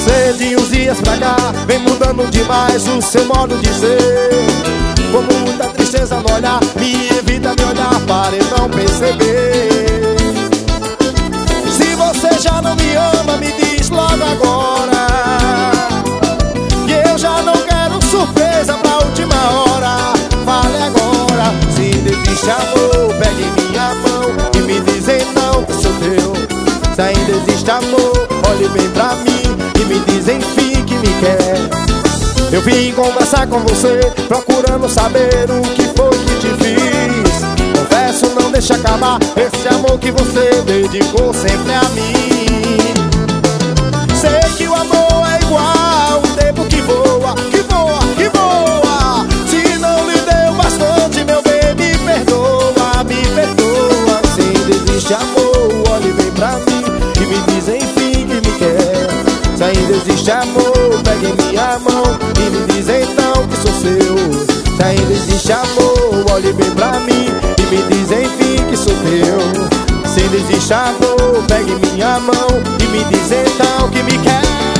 Você de uns dias pra cá vem mudando demais o seu modo de ser. Com muita tristeza no olhar, me evita me olhar para eu não perceber. Se você já não me ama, me diz logo agora, que eu já não quero surpresa pra última hora. Fale agora, se ainda existe amor, pegue minha mão e me diz então que sou teu. Se ainda existe amor, olhe bem pra mim e me diz enfim que me quer. Eu vim conversar com você, procurando saber o que foi que te fiz. Confesso, não deixa acabar esse amor que você dedicou sempre a mim. Sei que o amor é igual o tempo que voa, que voa, que voa. Se não lhe deu bastante, meu bem, me perdoa, me perdoa. Se ainda existe amor, olhe bem pra mim e me diz enfim que me quer. Se ainda existe amor, pegue minha mão e me diz então que sou seu. Se ainda existe amor, olhe bem pra mim e me diz enfim que sou teu. Se ainda existe amor, pegue minha mão e me diz então que me quer.